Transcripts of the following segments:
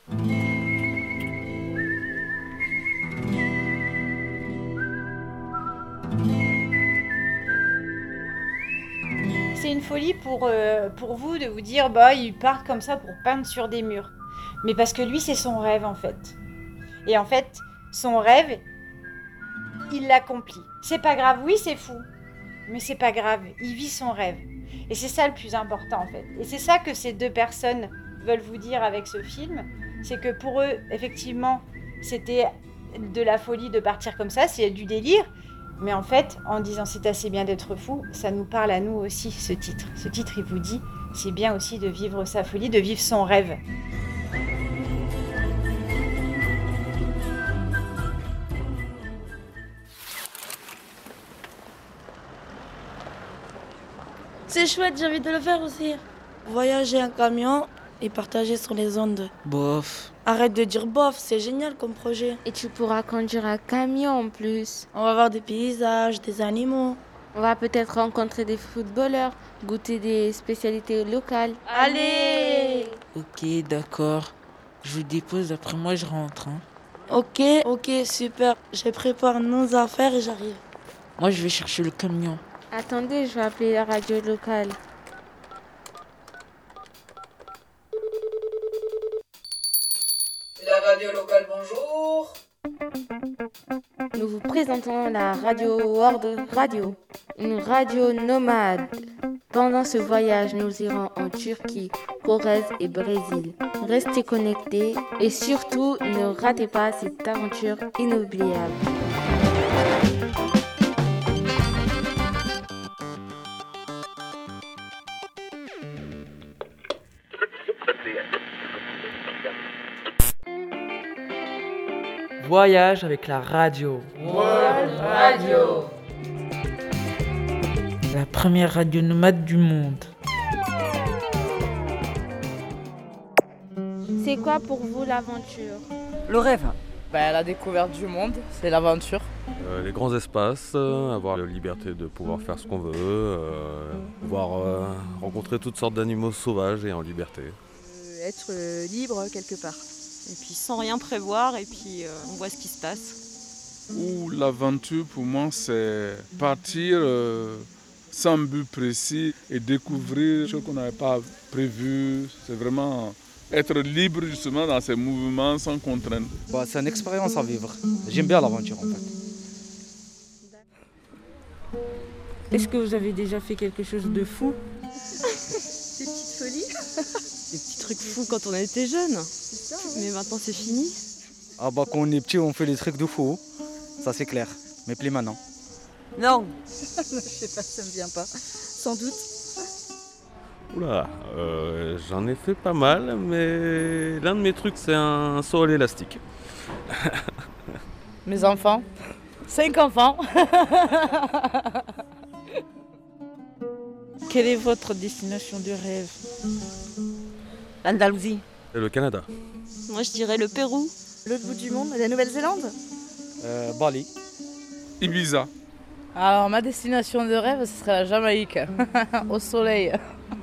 C'est une folie pour vous de vous dire, bah, il part comme ça pour peindre sur des murs. Mais parce que lui, c'est son rêve, en fait. Et en fait, son rêve, il l'accomplit. C'est pas grave, oui, c'est fou. Mais c'est pas grave, il vit son rêve. Et c'est ça le plus important, en fait. Et c'est ça que ces deux personnes veulent vous dire avec ce film. C'est que pour eux, effectivement, c'était de la folie de partir comme ça, c'est du délire. Mais en fait, en disant c'est assez bien d'être fou, ça nous parle à nous aussi, ce titre. Ce titre, il vous dit, c'est bien aussi de vivre sa folie, de vivre son rêve. C'est chouette, j'ai envie de le faire aussi. Voyager en camion et partager sur les ondes. Bof. Arrête de dire bof, c'est génial comme projet. Et tu pourras conduire un camion en plus. On va voir des paysages, des animaux. On va peut-être rencontrer des footballeurs, goûter des spécialités locales. Allez! Ok, d'accord. Je vous dépose, après moi je rentre. Ok, super. Je prépare nos affaires et j'arrive. Moi je vais chercher le camion. Attendez, je vais appeler la radio locale. La radio locale, bonjour. Nous vous présentons la radio World Radio, une radio nomade. Pendant ce voyage, nous irons en Turquie, Corrèze et Brésil. Restez connectés et surtout, ne ratez pas cette aventure inoubliable. Voyage avec la radio. World Radio. La première radio nomade du monde. C'est quoi pour vous l'aventure? Le rêve. La découverte du monde, c'est l'aventure. Les grands espaces, avoir la liberté de pouvoir faire ce qu'on veut, pouvoir rencontrer toutes sortes d'animaux sauvages et en liberté. Être libre quelque part. Et puis sans rien prévoir, et puis on voit ce qui se passe. Ou l'aventure pour moi c'est partir sans but précis et découvrir ce qu'on n'avait pas prévu. C'est vraiment être libre justement dans ces mouvements sans contrainte. C'est une expérience à vivre. J'aime bien l'aventure en fait. Est-ce que vous avez déjà fait quelque chose de fou? Des petites folies. Des petits trucs fous quand on était jeune. C'est ça, ouais. Mais maintenant c'est fini. Quand on est petit on fait des trucs de fou, ça c'est clair. Mais plus maintenant. Non. Je sais pas, ça me vient pas. Sans doute. Oula, j'en ai fait pas mal, mais l'un de mes trucs c'est un saut à l'élastique. Mes enfants, 5 enfants. Quelle est votre destination de rêve? L'Andalousie. Et le Canada. Moi je dirais le Pérou. L'autre bout du monde, la Nouvelle-Zélande. Bali. Ibiza. Alors ma destination de rêve, ce serait la Jamaïque, au soleil.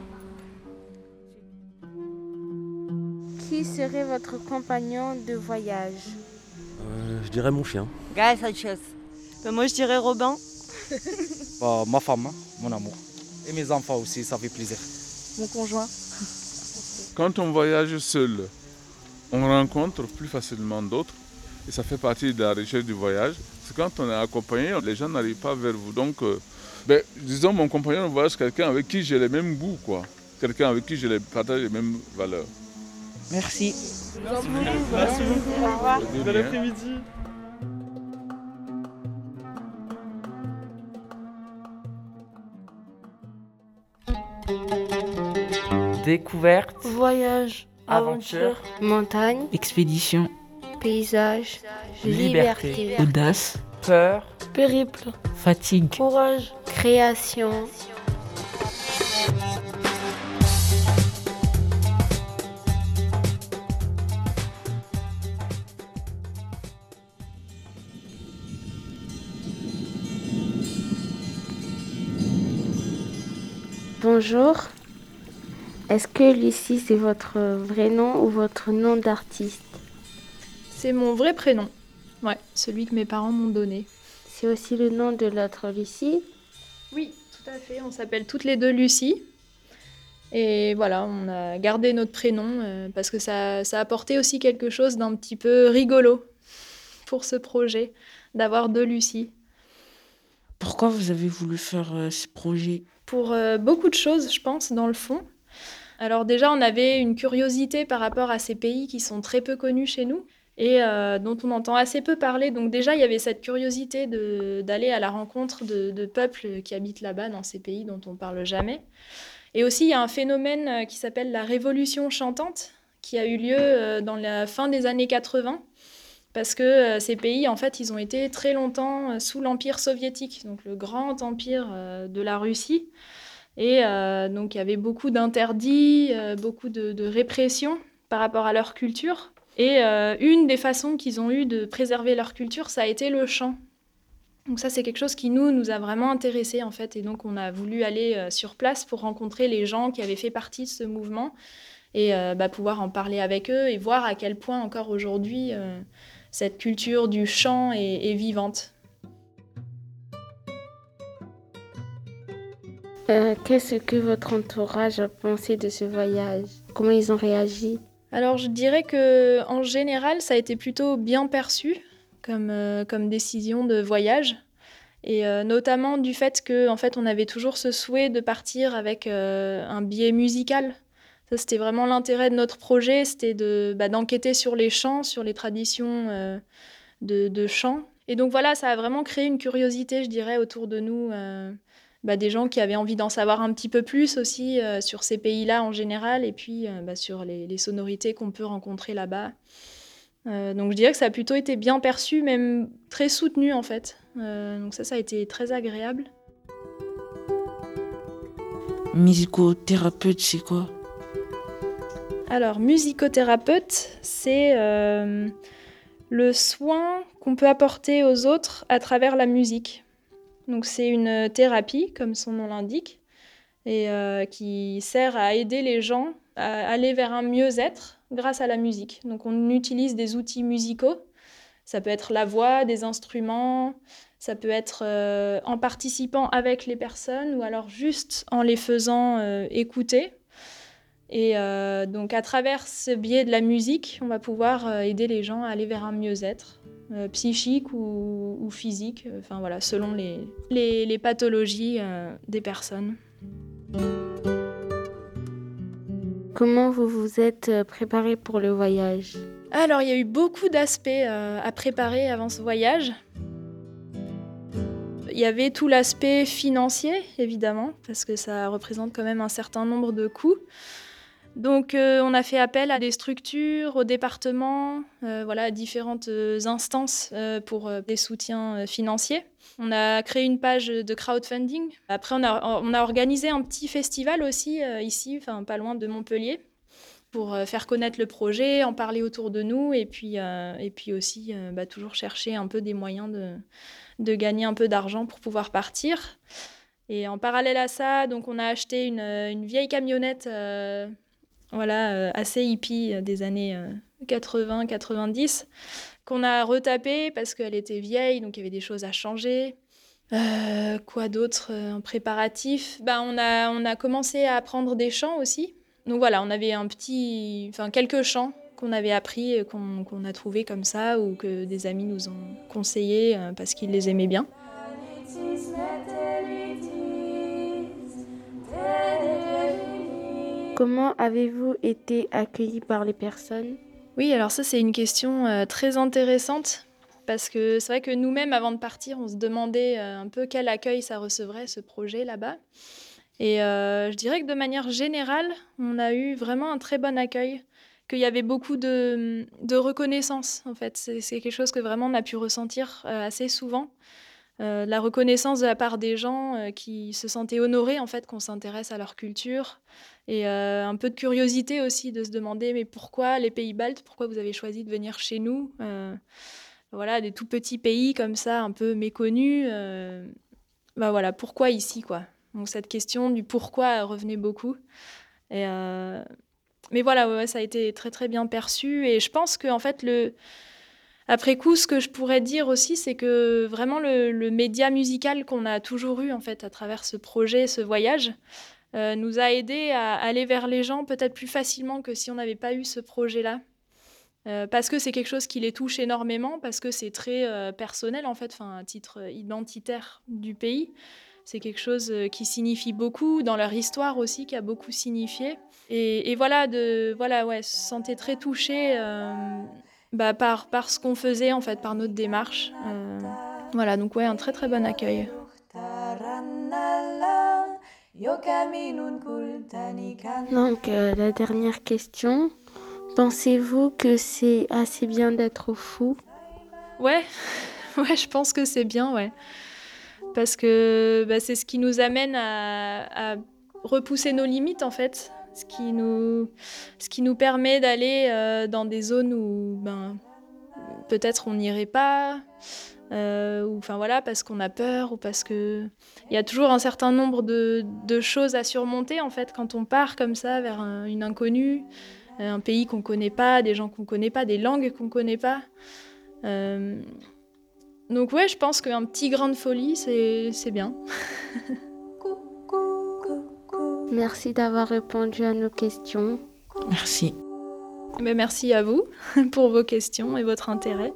Qui serait votre compagnon de voyage? Je dirais mon chien. Gaël Sanchez. Moi je dirais Robin. Ma femme, mon amour. Et mes enfants aussi, ça fait plaisir. Mon conjoint. Quand on voyage seul, on rencontre plus facilement d'autres et ça fait partie de la richesse du voyage. C'est quand on est accompagné, les gens n'arrivent pas vers vous. Donc, disons, mon compagnon de voyage, quelqu'un avec qui j'ai les mêmes goûts, quoi. Quelqu'un avec qui je partage les mêmes valeurs. Merci. Merci beaucoup. Au revoir. Bon après-midi. Découverte, Voyage, aventure, Montagne, Expédition, paysage, liberté, liberté, audace, peur, périple, fatigue. courage. création. Bonjour, Est-ce que Lucie, c'est votre vrai nom ou votre nom d'artiste? C'est mon vrai prénom. Ouais, celui que mes parents m'ont donné. C'est aussi le nom de l'autre Lucie? Oui, tout à fait. On s'appelle toutes les deux Lucie. Et voilà, on a gardé notre prénom parce que ça apportait aussi quelque chose d'un petit peu rigolo pour ce projet, d'avoir deux Lucie. Pourquoi vous avez voulu faire ce projet? Pour beaucoup de choses, je pense, dans le fond. Alors déjà, on avait une curiosité par rapport à ces pays qui sont très peu connus chez nous et dont on entend assez peu parler. Donc déjà, il y avait cette curiosité d'aller à la rencontre de peuples qui habitent là-bas, dans ces pays dont on ne parle jamais. Et aussi, il y a un phénomène qui s'appelle la révolution chantante, qui a eu lieu dans la fin des années 80, parce que ces pays, en fait, ils ont été très longtemps sous l'Empire soviétique, donc le grand empire de la Russie. Et donc, il y avait beaucoup d'interdits, beaucoup de répression par rapport à leur culture. Et une des façons qu'ils ont eu de préserver leur culture, ça a été le chant. Donc ça, c'est quelque chose qui nous a vraiment intéressés, en fait. Et donc, on a voulu aller sur place pour rencontrer les gens qui avaient fait partie de ce mouvement et pouvoir en parler avec eux et voir à quel point, encore aujourd'hui, cette culture du chant est vivante. Qu'est-ce que votre entourage a pensé de ce voyage? Comment ils ont réagi? Alors, je dirais qu'en général, ça a été plutôt bien perçu comme décision de voyage. Et notamment du fait qu'en fait, on avait toujours ce souhait de partir avec un biais musical. Ça, c'était vraiment l'intérêt de notre projet, c'était d'enquêter sur les chants, sur les traditions de chants. Et donc voilà, ça a vraiment créé une curiosité, je dirais, autour de nous, des gens qui avaient envie d'en savoir un petit peu plus aussi sur ces pays-là en général, et puis sur les sonorités qu'on peut rencontrer là-bas. Donc je dirais que ça a plutôt été bien perçu, même très soutenu en fait. Donc ça a été très agréable. Musicothérapeute, c'est quoi? Alors, musicothérapeute, c'est le soin qu'on peut apporter aux autres à travers la musique. Donc c'est une thérapie, comme son nom l'indique, et qui sert à aider les gens à aller vers un mieux-être grâce à la musique. Donc on utilise des outils musicaux, ça peut être la voix, des instruments, ça peut être en participant avec les personnes ou alors juste en les faisant écouter. Et donc à travers ce biais de la musique, on va pouvoir aider les gens à aller vers un mieux-être psychique ou physique, enfin voilà, selon les pathologies des personnes. Comment vous vous êtes préparé pour le voyage? Alors, il y a eu beaucoup d'aspects à préparer avant ce voyage. Il y avait tout l'aspect financier, évidemment, parce que ça représente quand même un certain nombre de coûts. Donc, on a fait appel à des structures, au département, à différentes instances pour des soutiens financiers. On a créé une page de crowdfunding. Après, on a organisé un petit festival aussi ici, pas loin de Montpellier, pour faire connaître le projet, en parler autour de nous et puis aussi toujours chercher un peu des moyens de gagner un peu d'argent pour pouvoir partir. Et en parallèle à ça, donc on a acheté une vieille camionnette assez hippie des années 80-90 qu'on a retapée parce qu'elle était vieille, donc il y avait des choses à changer. Quoi d'autre en préparatif? On a commencé à apprendre des chants aussi. Donc voilà, on avait quelques chants qu'on avait appris, qu'on a trouvés comme ça ou que des amis nous ont conseillés parce qu'ils les aimaient bien. Comment avez-vous été accueillis par les personnes? Oui, alors ça c'est une question très intéressante parce que c'est vrai que nous-mêmes avant de partir, on se demandait un peu quel accueil ça recevrait ce projet là-bas. Et je dirais que de manière générale, on a eu vraiment un très bon accueil, qu'il y avait beaucoup de reconnaissance en fait. C'est quelque chose que vraiment on a pu ressentir assez souvent. La reconnaissance de la part des gens qui se sentaient honorés en fait qu'on s'intéresse à leur culture et un peu de curiosité aussi de se demander mais pourquoi les pays baltes, pourquoi vous avez choisi de venir chez nous, des tout petits pays comme ça un peu méconnus, pourquoi ici quoi. Donc cette question du pourquoi revenait beaucoup Mais voilà, ouais, ça a été très très bien perçu. Et je pense qu'en fait, après coup, ce que je pourrais dire aussi, c'est que vraiment le média musical qu'on a toujours eu en fait à travers ce projet, ce voyage, nous a aidés à aller vers les gens peut-être plus facilement que si on n'avait pas eu ce projet-là. Parce que c'est quelque chose qui les touche énormément, parce que c'est très personnel en fait, à titre identitaire du pays. C'est quelque chose qui signifie beaucoup, dans leur histoire aussi, qui a beaucoup signifié. Et voilà, se sentait très touchés par ce qu'on faisait, en fait, par notre démarche. Voilà, donc ouais, un très très bon accueil. Donc, la dernière question. Pensez-vous que c'est assez bien d'être fou ? Ouais, je pense que c'est bien, ouais. Parce que c'est ce qui nous amène à repousser nos limites, en fait. Ce qui nous permet d'aller dans des zones où peut-être on n'irait pas, parce qu'on a peur, ou parce que il y a toujours un certain nombre de choses à surmonter, en fait, quand on part comme ça vers une inconnue, un pays qu'on connaît pas, des gens qu'on connaît pas, des langues qu'on connaît pas. Donc ouais, je pense qu'un petit grain de folie, c'est bien. Merci d'avoir répondu à nos questions. Merci. Merci à vous pour vos questions et votre intérêt.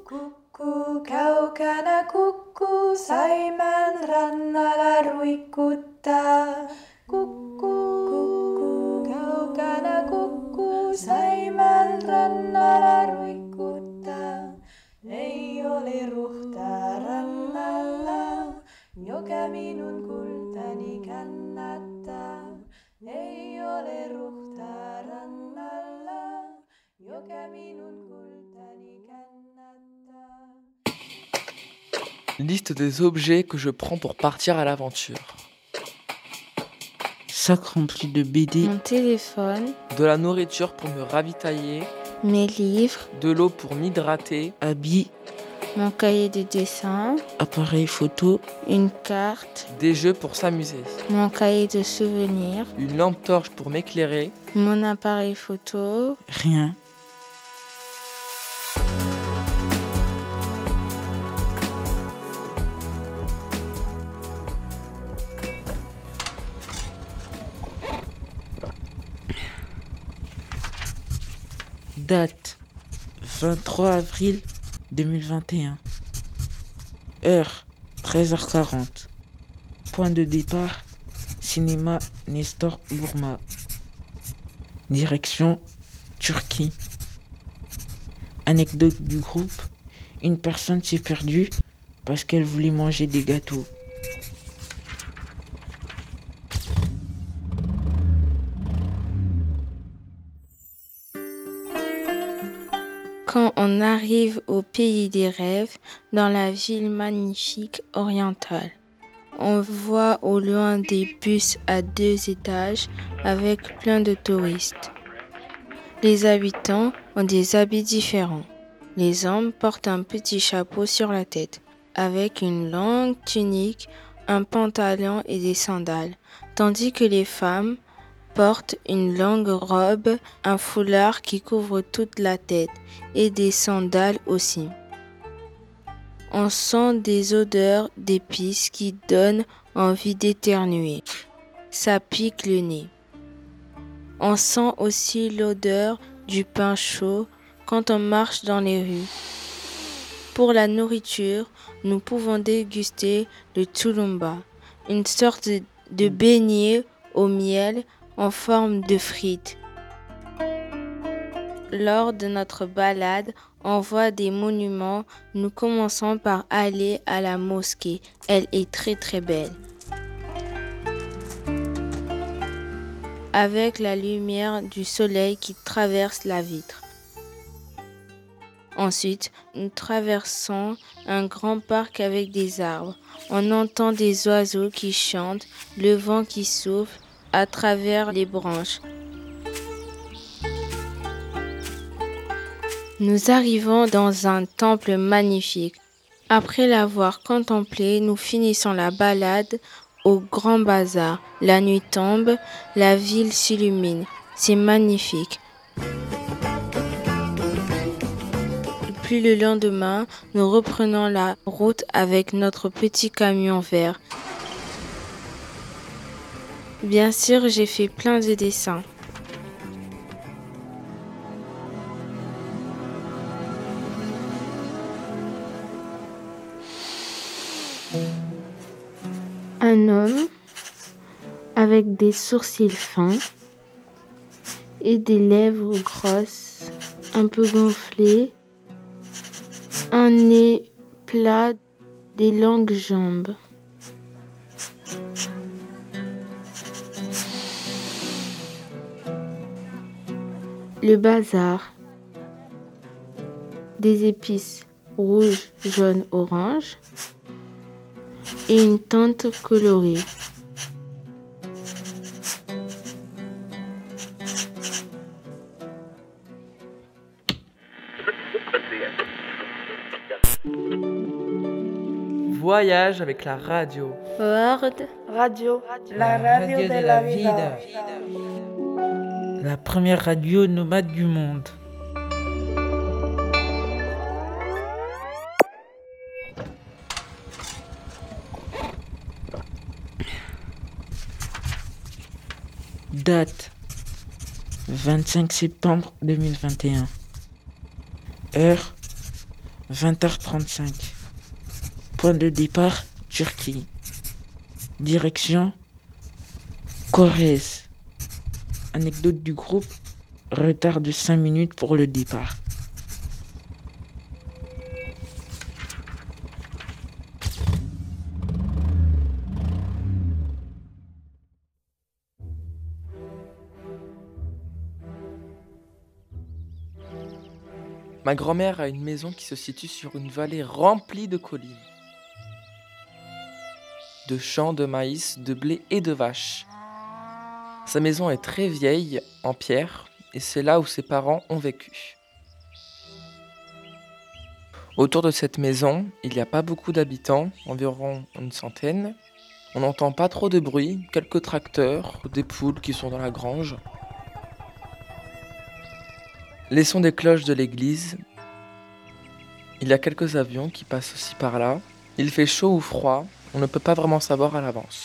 Liste des objets que je prends pour partir à l'aventure. Sac rempli de BD. Mon téléphone. De la nourriture pour me ravitailler. Mes livres. De l'eau pour m'hydrater. Habits. Mon cahier de dessin. Appareil photo. Une carte. Des jeux pour s'amuser. Mon cahier de souvenirs. Une lampe torche pour m'éclairer. Mon appareil photo. Rien. Date 23 avril 2021. Heure 13h40. Point de départ cinéma Nestor Burma. Direction Turquie. Anecdote du groupe. Une personne s'est perdue parce qu'elle voulait manger des gâteaux. Quand on arrive au pays des rêves, dans la ville magnifique orientale, on voit au loin des bus à 2 étages avec plein de touristes. Les habitants ont des habits différents. Les hommes portent un petit chapeau sur la tête, avec une longue tunique, un pantalon et des sandales, tandis que les femmes portent une longue robe, un foulard qui couvre toute la tête et des sandales aussi. On sent des odeurs d'épices qui donnent envie d'éternuer. Ça pique le nez. On sent aussi l'odeur du pain chaud quand on marche dans les rues. Pour la nourriture, nous pouvons déguster le tulumba, une sorte de beignet au miel en forme de frites. Lors de notre balade, on voit des monuments. Nous commençons par aller à la mosquée. Elle est très très belle. Avec la lumière du soleil qui traverse la vitre. Ensuite, nous traversons un grand parc avec des arbres. On entend des oiseaux qui chantent, le vent qui souffle à travers les branches. Nous arrivons dans un temple magnifique. Après l'avoir contemplé, nous finissons la balade au grand bazar. La nuit tombe, la ville s'illumine. C'est magnifique. Puis le lendemain, nous reprenons la route avec notre petit camion vert. Bien sûr, j'ai fait plein de dessins. Un homme avec des sourcils fins et des lèvres grosses, un peu gonflées, un nez plat, des longues jambes. Le bazar, des épices rouges, jaunes, oranges et une tente colorée. Voyage avec la radio. World Radio. La radio de la vida. La première radio nomade du monde. Date 25 septembre 2021. Heure 20h35. Point de départ Turquie. Direction Corrèze. Anecdote du groupe, retard de 5 minutes pour le départ. Ma grand-mère a une maison qui se situe sur une vallée remplie de collines. De champs de maïs, de blé et de vaches. Sa maison est très vieille, en pierre, et c'est là où ses parents ont vécu. Autour de cette maison, il n'y a pas beaucoup d'habitants, environ une centaine. On n'entend pas trop de bruit, quelques tracteurs, des poules qui sont dans la grange. Les sons des cloches de l'église. Il y a quelques avions qui passent aussi par là. Il fait chaud ou froid, on ne peut pas vraiment savoir à l'avance.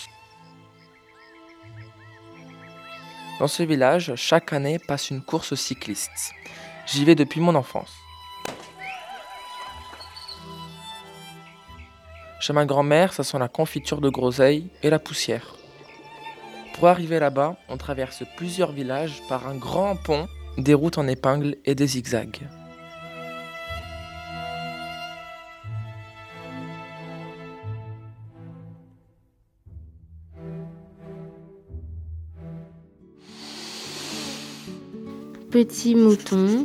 Dans ce village, chaque année passe une course cycliste. J'y vais depuis mon enfance. Chez ma grand-mère, ça sent la confiture de groseille et la poussière. Pour arriver là-bas, on traverse plusieurs villages par un grand pont, des routes en épingle et des zigzags. Petit mouton,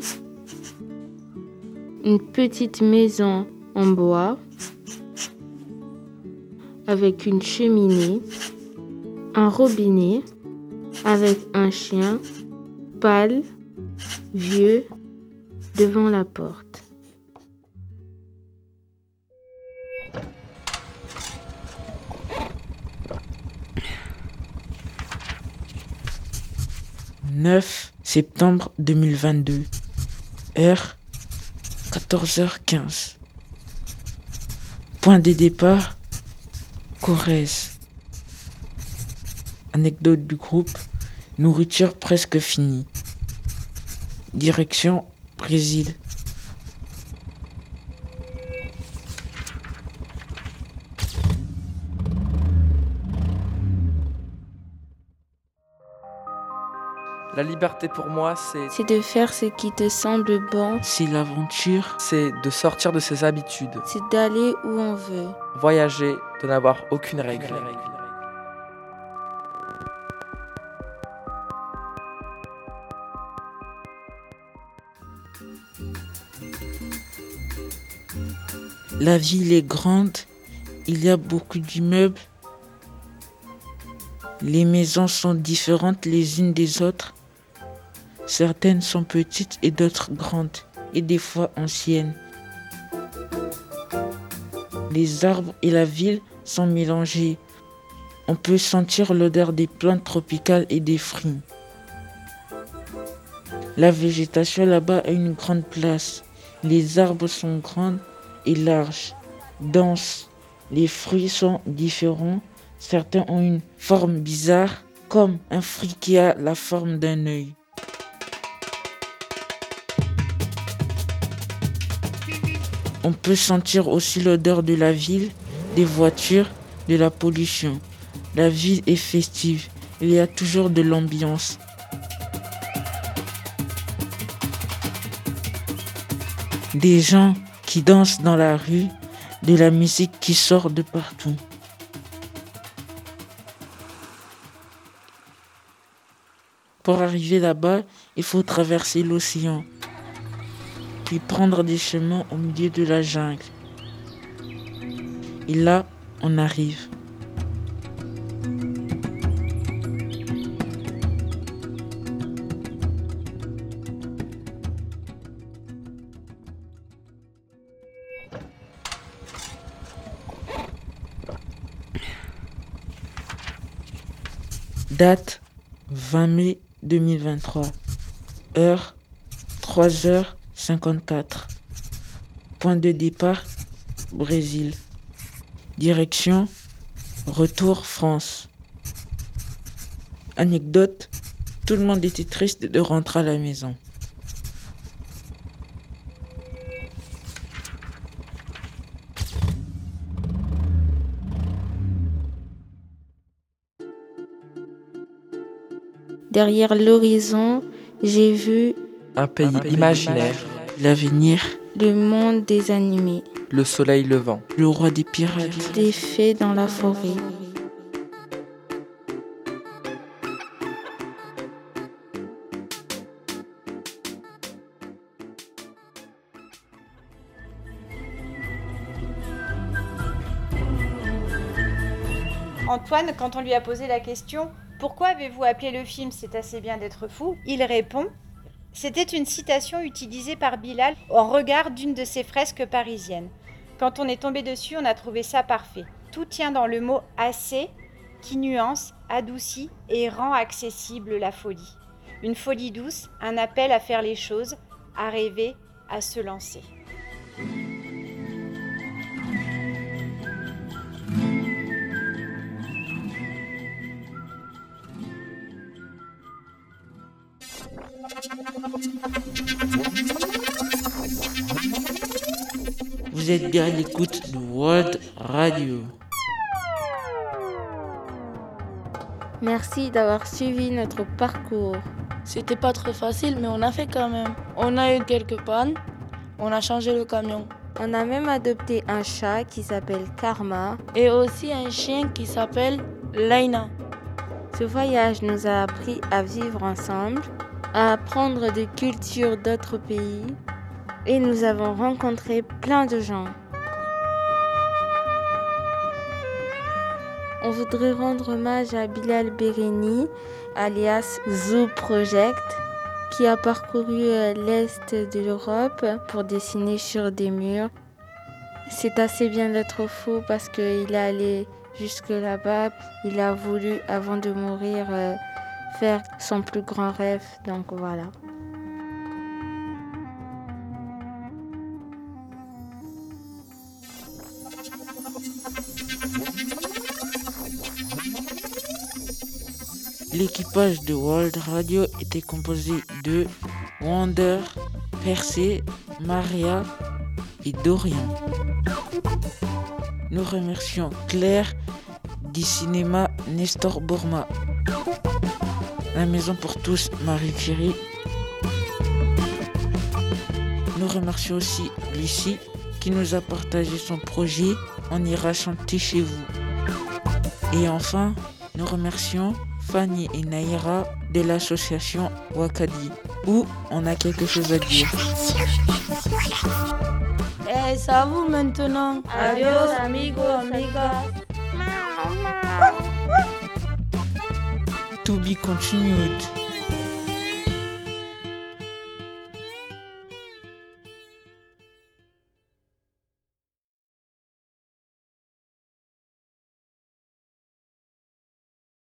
une petite maison en bois avec une cheminée, un robinet avec un chien pâle, vieux, devant la porte. « 9 septembre 2022. Heure 14h15. Point de départ Corrèze. Anecdote du groupe, nourriture presque finie. Direction Brésil. La liberté pour moi, c'est de faire ce qui te semble bon. C'est l'aventure. C'est de sortir de ses habitudes. C'est d'aller où on veut. Voyager, de n'avoir aucune règle. La ville est grande, il y a beaucoup d'immeubles. Les maisons sont différentes les unes des autres. Certaines sont petites et d'autres grandes, et des fois anciennes. Les arbres et la ville sont mélangés. On peut sentir l'odeur des plantes tropicales et des fruits. La végétation là-bas a une grande place. Les arbres sont grands et larges, denses. Les fruits sont différents. Certains ont une forme bizarre, comme un fruit qui a la forme d'un œil. On peut sentir aussi l'odeur de la ville, des voitures, de la pollution. La ville est festive. Il y a toujours de l'ambiance. Des gens qui dansent dans la rue, de la musique qui sort de partout. Pour arriver là-bas, il faut traverser l'océan, puis prendre des chemins au milieu de la jungle. Et là, on arrive. Date 20 mai 2023. Heure 3h54. Point de départ Brésil. Direction retour France. Anecdote, tout le monde était triste de rentrer à la maison. Derrière l'horizon, j'ai vu un pays imaginaire, l'avenir, le monde des animés, le soleil levant, le roi des pirates, des fées dans la forêt. Antoine, quand on lui a posé la question « Pourquoi avez-vous appelé le film « C'est assez bien d'être fou ?» il répond « C'était une citation utilisée par Bilal en regard d'une de ses fresques parisiennes. Quand on est tombé dessus, on a trouvé ça parfait. Tout tient dans le mot « assez » qui nuance, adoucit et rend accessible la folie. Une folie douce, un appel à faire les choses, à rêver, à se lancer. » Vous êtes bien à l'écoute de World Radio. Merci d'avoir suivi notre parcours. C'était pas très facile, mais on a fait quand même. On a eu quelques pannes, on a changé le camion. On a même adopté un chat qui s'appelle Karma. Et aussi un chien qui s'appelle Laina. Ce voyage nous a appris à vivre ensemble, à apprendre des cultures d'autres pays. Et nous avons rencontré plein de gens. On voudrait rendre hommage à Bilal Bereni, alias Zoo Project, qui a parcouru l'Est de l'Europe pour dessiner sur des murs. C'est assez bien d'être fou parce qu'il est allé jusque là-bas. Il a voulu, avant de mourir, faire son plus grand rêve. Donc voilà. L'équipage de World Radio était composé de Wonder, Percé, Maria et Dorian. Nous remercions Claire du cinéma Nestor Bourma, La Maison pour tous Marie Curie. Nous remercions aussi Lucie qui nous a partagé son projet On ira chanter chez vous. Et enfin, nous remercions Fanny et Naïra de l'association Wakadi, où on a quelque chose à dire. Et c'est à vous maintenant. Adios, amigos, amigas. To be continued.